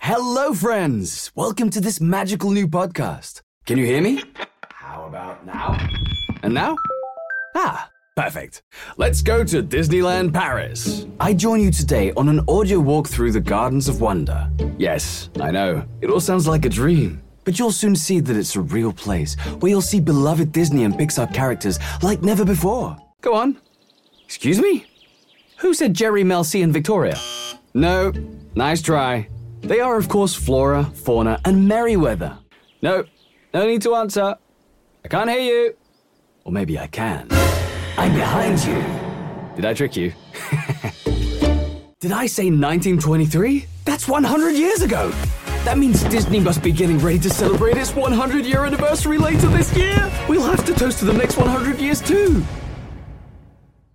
Hello, friends! Welcome to this magical new podcast. Can you hear me? How about now? And now? Perfect. Let's go to Disneyland Paris. I join you today on an audio walk through the Gardens of Wonder. Yes, I know, it all sounds like a dream. But you'll soon see that it's a real place where you'll see beloved Disney and Pixar characters like never before. Go on. Excuse me? Who said Jerry, Mel C, and Victoria? No, nice try. They are, of course, Flora, Fauna, and Merryweather. No need to answer. I can't hear you. Or maybe I can. I'm behind you. Did I trick you? Did I say 1923? That's 100 years ago. That means Disney must be getting ready to celebrate its 100-year anniversary later this year. We'll have to toast to the next 100 years too.